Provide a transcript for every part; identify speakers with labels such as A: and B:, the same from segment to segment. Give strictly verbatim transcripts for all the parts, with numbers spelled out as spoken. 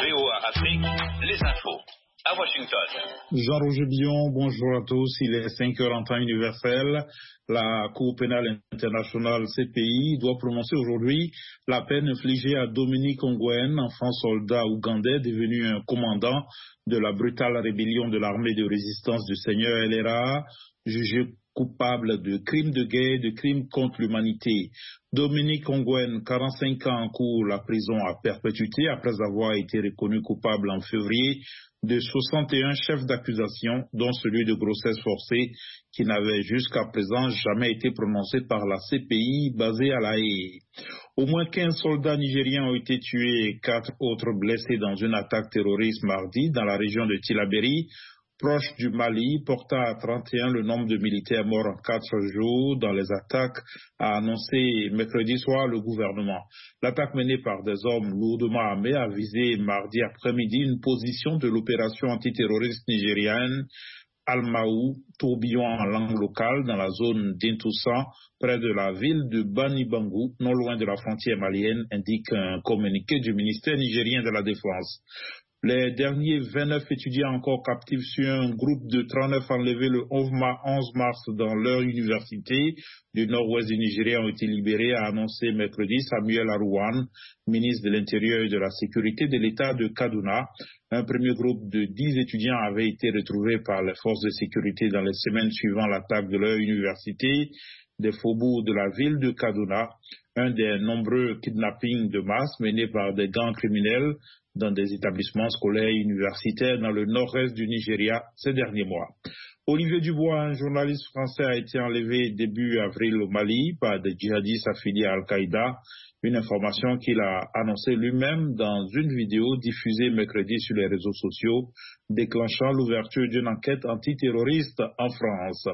A: V O A Afrique, les infos. À Washington.
B: Jean-Roger Billon, bonjour à tous. Il est cinq heures en temps universel. La Cour pénale internationale C P I doit prononcer aujourd'hui la peine infligée à Dominique Ongwen, enfant soldat ougandais devenu un commandant de la brutale rébellion de l'armée de résistance du Seigneur L R A, jugé coupable de crimes de guerre et de crimes contre l'humanité. Dominique Ongwen, quarante-cinq ans, encourt la prison à perpétuité après avoir été reconnu coupable en février de soixante et un chefs d'accusation, dont celui de grossesse forcée, qui n'avait jusqu'à présent jamais été prononcé par la C P I basée à La Haye. Au moins quinze soldats nigériens ont été tués et quatre autres blessés dans une attaque terroriste mardi dans la région de Tillabéri, proche du Mali, portant à trente et un le nombre de militaires morts en quatre jours dans les attaques, a annoncé mercredi soir le gouvernement. L'attaque menée par des hommes lourdement armés a visé mardi après-midi une position de l'opération antiterroriste nigérienne Al-Maou, tourbillon en langue locale dans la zone d'Intoussa, près de la ville de Bani-Bangou, non loin de la frontière malienne, indique un communiqué du ministère nigérien de la Défense. Les derniers vingt-neuf étudiants encore captifs sur un groupe de trente-neuf enlevés le onze mars dans leur université du nord-ouest du Nigeria ont été libérés, a annoncé mercredi Samuel Arouane, ministre de l'Intérieur et de la Sécurité de l'État de Kaduna. Un premier groupe de dix étudiants avait été retrouvé par les forces de sécurité dans les semaines suivant l'attaque de leur université des faubourgs de la ville de Kaduna, un des nombreux kidnappings de masse menés par des gangs criminels dans des établissements scolaires et universitaires dans le nord-est du Nigeria ces derniers mois. Olivier Dubois, un journaliste français, a été enlevé début avril au Mali par des djihadistes affiliés à Al-Qaïda, une information qu'il a annoncée lui-même dans une vidéo diffusée mercredi sur les réseaux sociaux, déclenchant l'ouverture d'une enquête antiterroriste en France.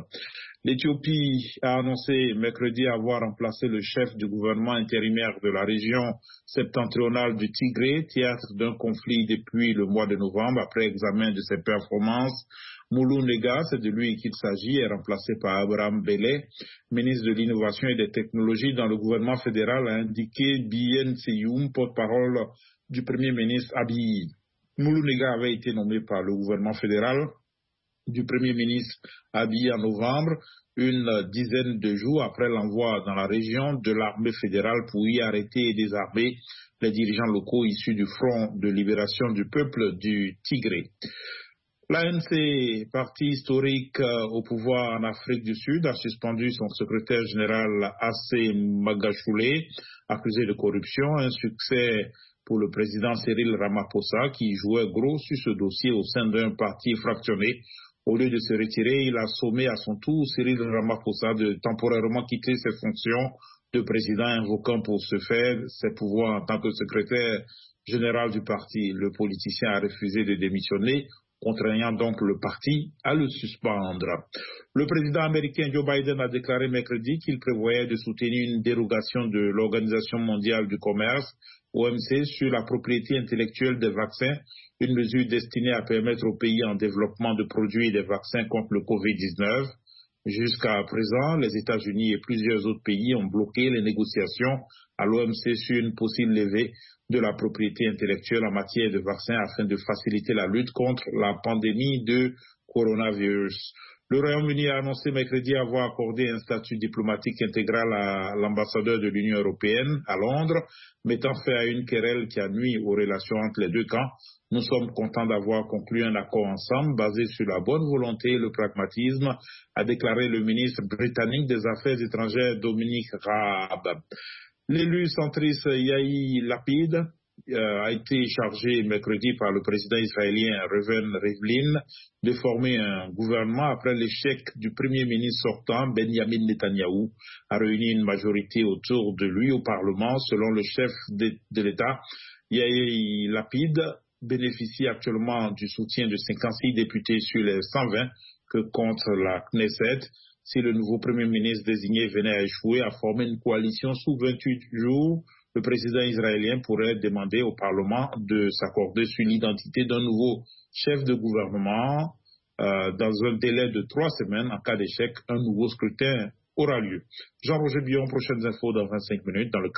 B: L'Éthiopie a annoncé mercredi avoir remplacé le chef du gouvernement intérimaire de la région septentrionale du Tigré, théâtre d'un conflit depuis le mois de novembre, après examen de ses performances. Moulou Nega, c'est de lui qu'il s'agit, est remplacé par Abraham Belé, ministre de l'Innovation et des Technologies dans le gouvernement fédéral, a indiqué Bien Seyoum, porte-parole du Premier ministre Abiy. Moulou Nega avait été nommé par le gouvernement fédéral du Premier ministre Abiy en novembre, une dizaine de jours après l'envoi dans la région de l'armée fédérale pour y arrêter et désarmer les dirigeants locaux issus du Front de libération du peuple du Tigré. L'A N C, parti historique au pouvoir en Afrique du Sud, a suspendu son secrétaire général Assé Magachoulé, accusé de corruption, un succès pour le président Cyril Ramaphosa qui jouait gros sur ce dossier au sein d'un parti fractionné. Au lieu de se retirer, il a sommé à son tour Cyril Ramaphosa de temporairement quitter ses fonctions de président, invoquant pour ce faire ses pouvoirs en tant que secrétaire général du parti. Le politicien a refusé de démissionner, contraignant donc le parti à le suspendre. Le président américain Joe Biden a déclaré mercredi qu'il prévoyait de soutenir une dérogation de l'Organisation mondiale du commerce, O M C, sur la propriété intellectuelle des vaccins, une mesure destinée à permettre aux pays en développement de produire des vaccins contre le covid dix-neuf. Jusqu'à présent, les États-Unis et plusieurs autres pays ont bloqué les négociations à l'O M C sur une possible levée de la propriété intellectuelle en matière de vaccins afin de faciliter la lutte contre la pandémie de coronavirus. Le Royaume-Uni a annoncé mercredi avoir accordé un statut diplomatique intégral à l'ambassadeur de l'Union européenne à Londres, mettant fin à une querelle qui a nui aux relations entre les deux camps. Nous sommes contents d'avoir conclu un accord ensemble basé sur la bonne volonté et le pragmatisme, a déclaré le ministre britannique des Affaires étrangères Dominic Raab. L'élu centriste Yair Lapid euh, a été chargé mercredi par le président israélien Reuven Rivlin de former un gouvernement après l'échec du premier ministre sortant Benjamin Netanyahou à réunir une majorité autour de lui au Parlement. Selon le chef de, de l'État, Yair Lapid bénéficie actuellement du soutien de cinquante-six députés sur les cent vingt que compte la Knesset. Si le nouveau Premier ministre désigné venait à échouer à former une coalition sous vingt-huit jours, le président israélien pourrait demander au Parlement de s'accorder sur l'identité d'un nouveau chef de gouvernement. Euh, dans un délai de trois semaines. En cas d'échec, un nouveau scrutin aura lieu. Jean-Roger Billon, prochaines infos dans vingt-cinq minutes dans le